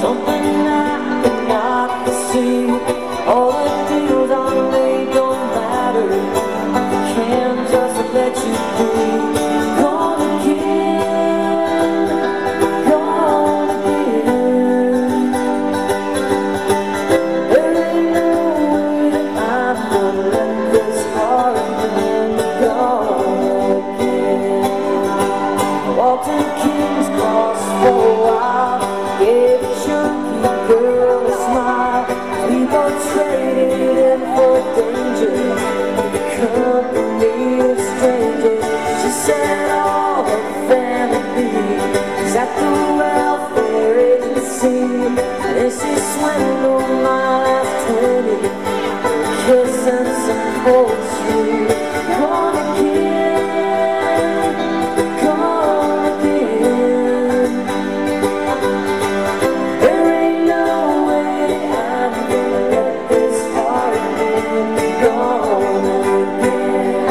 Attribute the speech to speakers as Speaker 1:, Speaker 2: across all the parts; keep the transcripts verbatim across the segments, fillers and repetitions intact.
Speaker 1: something I cannot see. All the deals I made don't matter. I can't just let you be. Gone again, gone again. There ain't no way I'm gonna let this heart go again. I walked in King's Cross for a while, gave a chunky girl a smile. We both traded in for danger, the company of strangers. She said all her family is at the welfare agency, and she swindled my last twenty, kiss and some poetry. Gone again, gone again. There ain't no way I'm gonna let this heart be gone again.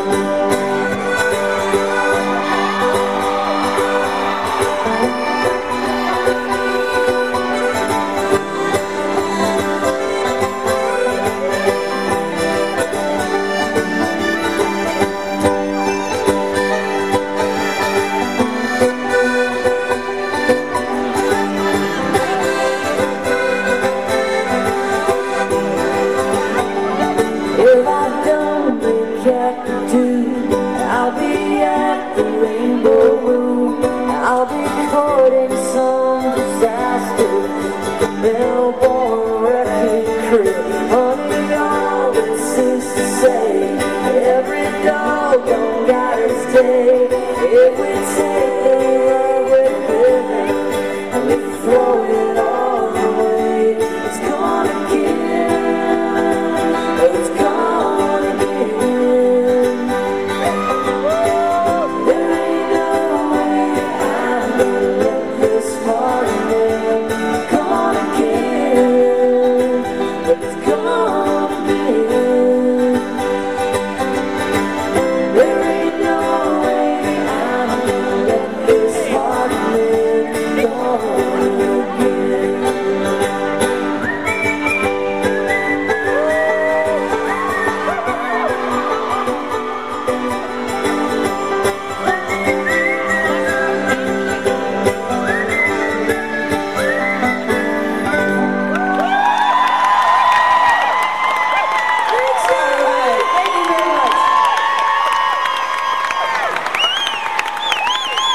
Speaker 1: If I don't make it to, I'll be at the Rainbow Room. I'll be courting some disaster.